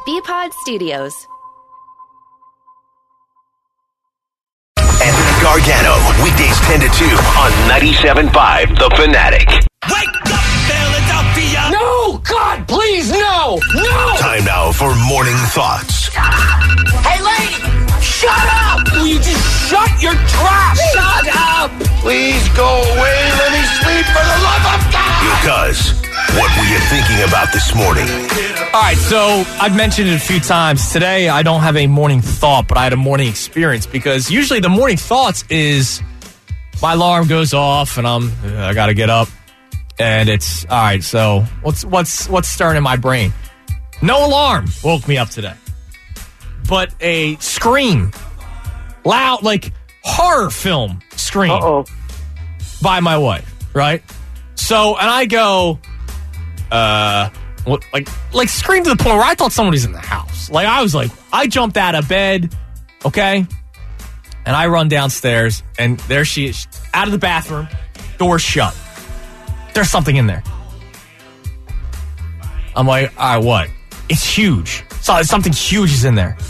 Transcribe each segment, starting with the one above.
BPod Studios. Anthony Gargano, weekdays 10 to 2 on 97.5 The Fanatic. Wake up, Philadelphia! No! God, please, no! No! Time now for Morning Thoughts. Hey, lady! Shut up! Will you just shut your trap? Shut up! Please go away. Let me sleep for the love of God! Because what were you thinking about this morning? All right, so I've mentioned it a few times. Today, I don't have a morning thought, but I had a morning experience because usually the morning thoughts is my alarm goes off and I got to get up, and it's all right. So what's stirring in my brain? No alarm woke me up today, but a scream, loud like horror film scream by my wife. Right. So and I go. Like scream to the point where I thought someone was in the house. Like I was like, I jumped out of bed, okay, and I run downstairs, and there she is, out of the bathroom, door shut. There's something in there. I'm like, all right, what? It's huge. So something huge is in there.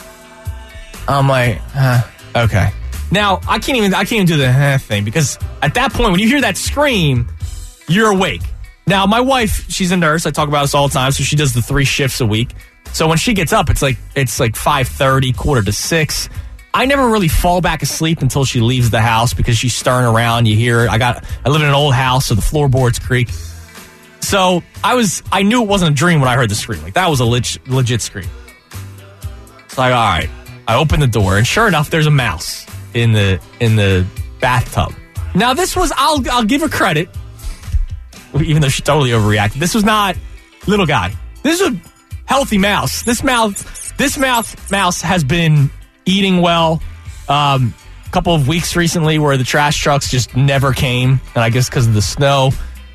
I'm like, okay. Now I can't even do the thing because at that point when you hear that scream, you're awake. Now, my wife, she's a nurse. I talk about this all the time, so she does the 3 shifts a week. So when she gets up, it's like 5:30, 5:45. I never really fall back asleep until she leaves the house because she's stirring around. You hear it. I live in an old house, so the floorboards creak. So I knew it wasn't a dream when I heard the scream. Like that was a legit scream. It's like, all right. I open the door, and sure enough, there's a mouse in the bathtub. Now, this was I'll give her credit. Even though she totally overreacted. This was not little guy. This is a healthy mouse. This mouse has been eating well. A couple of weeks recently where the trash trucks just never came. And I guess because of the snow.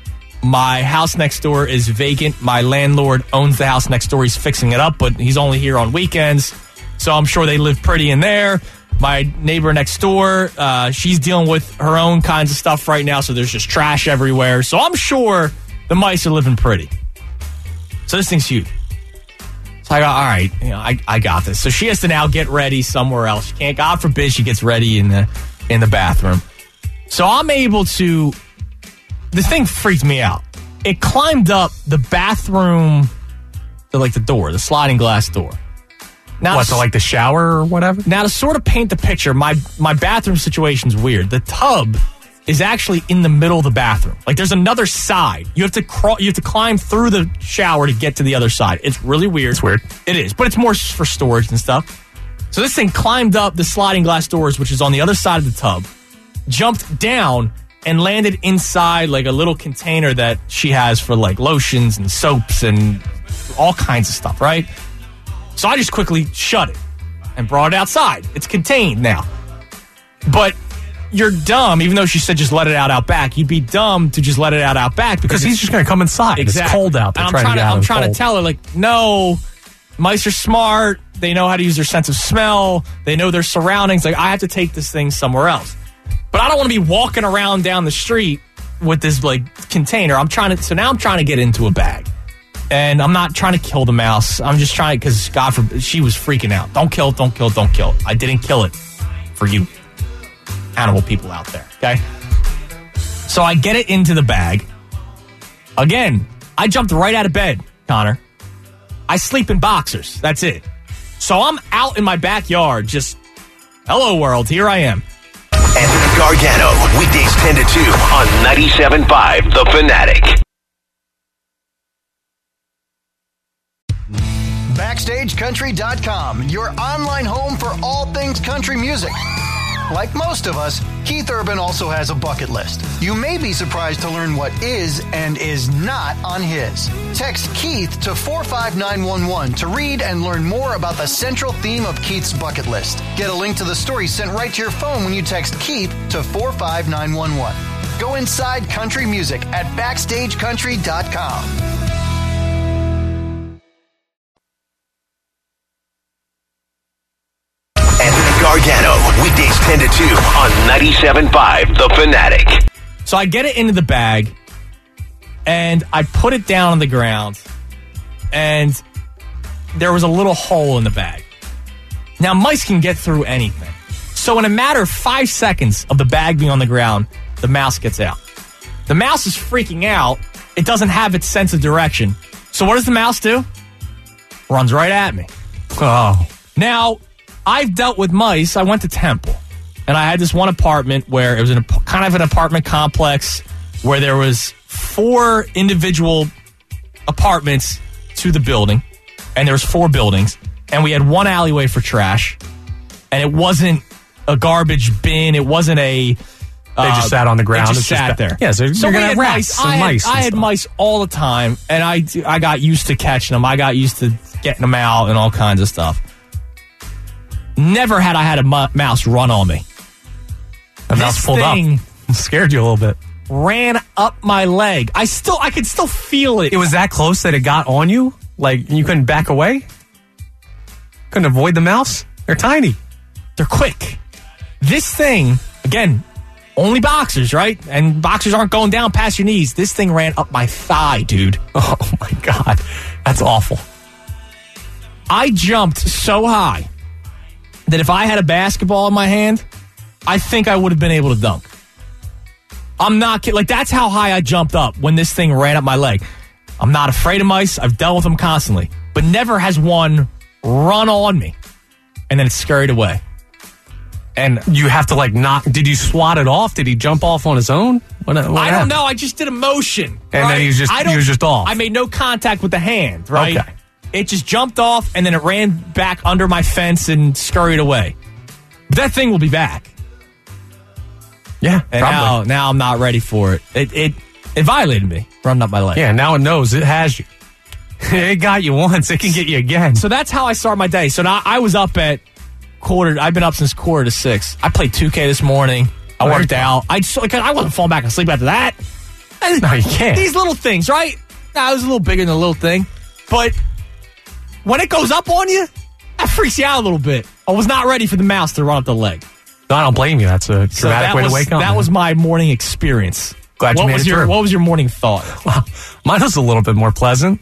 My house next door is vacant. My landlord owns the house next door. He's fixing it up, but he's only here on weekends. So I'm sure they live pretty in there. My neighbor next door, she's dealing with her own kinds of stuff right now, so there's just trash everywhere. So I'm sure the mice are living pretty. So this thing's huge. So I go, all right, I got this. So she has to now get ready somewhere else. She can't, God forbid, she gets ready in the bathroom. So I'm able to. This thing freaked me out. It climbed up the bathroom, the door, the sliding glass door. Now, so like the shower or whatever? Now, to sort of paint the picture, my bathroom situation's weird. The tub is actually in the middle of the bathroom. Like, there's another side. You have to climb through the shower to get to the other side. It's really weird. It's weird. It is, but it's more for storage and stuff. So this thing climbed up the sliding glass doors, which is on the other side of the tub, jumped down, and landed inside, like, a little container that she has for, like, lotions and soaps and all kinds of stuff, right? So I just quickly shut it and brought it outside. It's contained now. But you're dumb, even though she said just let it out back. You'd be dumb to just let it out back because he's just going to come inside. Exactly. It's cold out there. I'm trying to tell her, like, no, mice are smart. They know how to use their sense of smell. They know their surroundings. Like, I have to take this thing somewhere else. But I don't want to be walking around down the street with this, like, container. So now I'm trying to get into a bag. And I'm not trying to kill the mouse. I'm just trying, because God forbid, she was freaking out. Don't kill it, don't kill it, don't kill it. I didn't kill it for you animal people out there, okay? So I get it into the bag. Again, I jumped right out of bed, Connor. I sleep in boxers. That's it. So I'm out in my backyard, just, hello world, here I am. Anthony Gargano, weekdays 10 to 2 on 97.5 The Fanatic. BackstageCountry.com, your online home for all things country music. Like most of us, Keith Urban also has a bucket list. You may be surprised to learn what is and is not on his. Text Keith to 45911 to read and learn more about the central theme of Keith's bucket list. Get a link to the story sent right to your phone when you text Keith to 45911. Go inside country music at BackstageCountry.com. Gargano, weekdays 10 to 2 on 97.5 The Fanatic. So I get it into the bag, and I put it down on the ground, and there was a little hole in the bag. Now, mice can get through anything. So in a matter of 5 seconds of the bag being on the ground, the mouse gets out. The mouse is freaking out. It doesn't have its sense of direction. So what does the mouse do? Runs right at me. Oh. Now, I've dealt with mice. I went to Temple, and I had this one apartment where it was kind of an apartment complex where there was 4 individual apartments to the building, and there was 4 buildings, and we had one alleyway for trash, and it wasn't a garbage bin. It wasn't a... They just sat on the ground. They just sat there. Yeah, so you're going to have rats and mice. I had mice all the time, and I got used to catching them. I got used to getting them out and all kinds of stuff. Never had I had a mouse run on me. The mouse pulled up. Scared you a little bit. Ran up my leg. I could still feel it. It was that close that it got on you? Like, you couldn't back away? Couldn't avoid the mouse? They're tiny. They're quick. This thing, again, only boxers, right? And boxers aren't going down past your knees. This thing ran up my thigh, dude. Oh, my God. That's awful. I jumped so high that if I had a basketball in my hand, I think I would have been able to dunk. I'm not kidding. Like, that's how high I jumped up when this thing ran up my leg. I'm not afraid of mice. I've dealt with them constantly. But never has one run on me and then it scurried away. And you have to, like, did you swat it off? Did he jump off on his own? What I don't know. I just did a motion. And right? then he was just off. I made no contact with the hand, right? Okay. It just jumped off, and then it ran back under my fence and scurried away. But that thing will be back. Yeah, and probably. Now I'm not ready for it. It violated me, running up my leg. Yeah, now it knows it has you. It got you once. It can get you again. So that's how I start my day. So now I was up at I've been up since 5:45. I played 2K this morning. I worked out. I wasn't falling back asleep after that. No, you can't. These little things, right? Nah, it was a little bigger than a little thing. But when it goes up on you, that freaks you out a little bit. I was not ready for the mouse to run up the leg. No, I don't blame you. That's a dramatic way to wake up. That was my morning experience. Glad you made it through. What was your morning thought? Well, mine was a little bit more pleasant.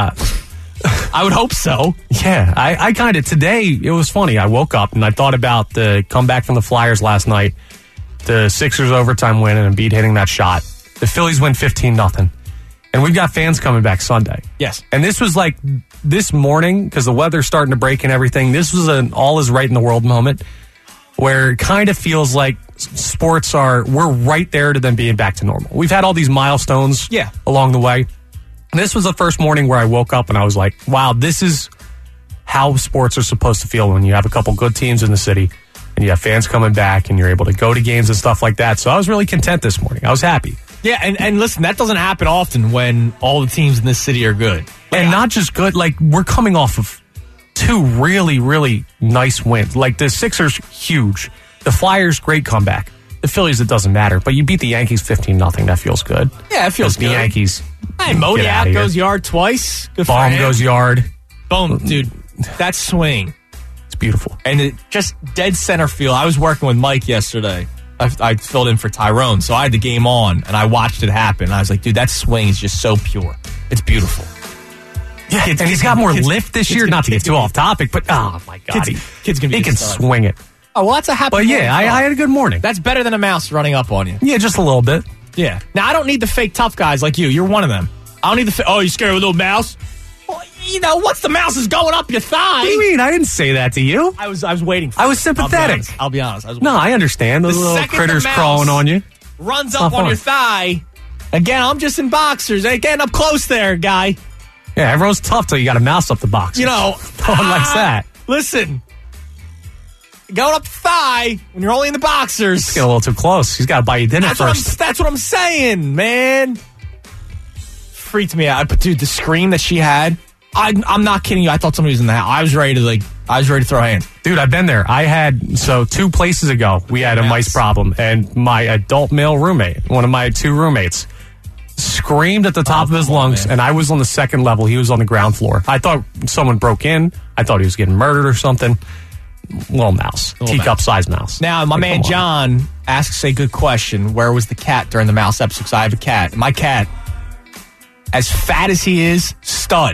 I would hope so. Yeah, I kind of, today, it was funny. I woke up and I thought about the comeback from the Flyers last night. The Sixers overtime win and Embiid hitting that shot. The Phillies win 15-0. And we've got fans coming back Sunday. Yes. And this was like this morning, because the weather's starting to break and everything, this was an all is right in the world moment where it kind of feels like we're right there to them being back to normal. We've had all these milestones along the way. This was the first morning where I woke up and I was like, wow, this is how sports are supposed to feel when you have a couple good teams in the city and you have fans coming back and you're able to go to games and stuff like that. So I was really content this morning. I was happy. Yeah, and listen, that doesn't happen often when all the teams in this city are good. And not just good, like we're coming off of 2 really, really nice wins. Like the Sixers, huge. The Flyers, great comeback. The Phillies, it doesn't matter. But you beat the Yankees 15-0. That feels good. Yeah, it feels good. The Yankees. Hey, Modiak goes yard twice. Good for him. Baum goes yard. Boom, dude. That swing. It's beautiful. And it just dead center field. I was working with Mike yesterday. I filled in for Tyrone, so I had the game on, and I watched it happen. I was like, dude, that swing is just so pure. It's beautiful. Yeah, and he's got more lift this year. Not to get too off topic, but oh my God, kid's gonna be. He can swing it. Oh well, that's a happy. But yeah, I had a good morning. That's better than a mouse running up on you. Yeah, just a little bit. Yeah. Now I don't need the fake tough guys like you. You're one of them. I don't need the. Oh, you scared of a little mouse? Well, you know, once the mouse is going up your thigh. What do you mean? I didn't say that to you. I was waiting for I was sympathetic. I'll be honest. No, I understand. Those little critters crawling on you. Runs up on your thigh. Again, I'm just in boxers. Hey, getting up close there, guy. Yeah, everyone's tough till you got a mouse up the box. You know. No one likes that. Listen. Going up the thigh when you're only in the boxers. Get a little too close. He's got to buy you dinner first. That's what I'm saying, man. Freaked me out. But dude, the scream that she had, I'm not kidding you. I thought somebody was in the house. I was ready to throw hands. Dude, I've been there. 2 places ago, we had a mice problem, and my adult male roommate, one of my 2 roommates, screamed at the top of his lungs, and I was on the 2nd level. He was on the ground floor. I thought someone broke in. I thought he was getting murdered or something. Little mouse. Teacup-sized mouse. Now, my man John asks a good question. Where was the cat during the mouse episode? Because I have a cat. My cat, as fat as he is, stud.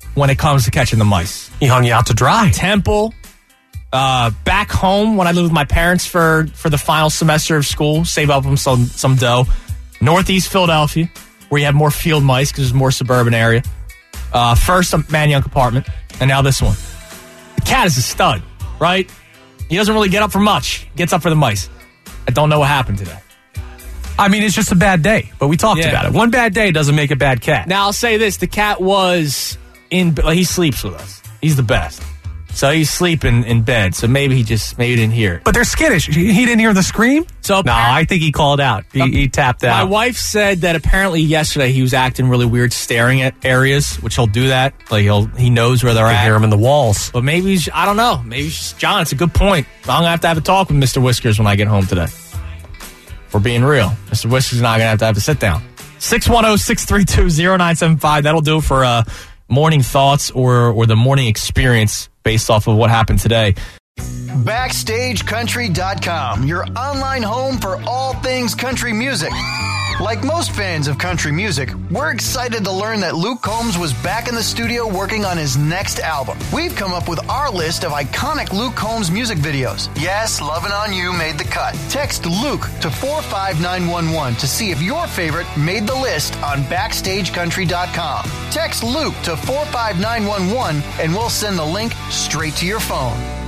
when it comes to catching the mice. He hung you out to dry. Temple, back home when I lived with my parents for the final semester of school, save up some dough. Northeast Philadelphia, where you have more field mice because there's more suburban area. First, a Manayunk apartment, and now this one. The cat is a stud, right? He doesn't really get up for much. He gets up for the mice. I don't know what happened today. I mean, it's just a bad day, but we talked about it. One bad day doesn't make a bad cat. Now, I'll say this. The cat was he sleeps with us. He's the best. So he's sleeping in bed, so maybe he didn't hear it. But they're skittish. He didn't hear the scream? No, I think he called out. He tapped out. My wife said that apparently yesterday he was acting really weird, staring at areas, which he'll do that. Like he knows where they're at. Hear him in the walls. But maybe I don't know. Maybe it's just John. It's a good point. I'm gonna have to talk with Mr. Whiskers when I get home today. We're being real. Mr. Whiskers and I are gonna have to sit down. 610-632-0975. That'll do it for morning thoughts or the morning experience based off of what happened today. BackstageCountry.com, your online home for all things country music. Like most fans of country music, we're excited to learn that Luke Combs was back in the studio working on his next album. We've come up with our list of iconic Luke Combs music videos. Yes, Lovin' On You made the cut. Text Luke to 45911 to see if your favorite made the list on BackstageCountry.com. Text Luke to 45911 and we'll send the link straight to your phone.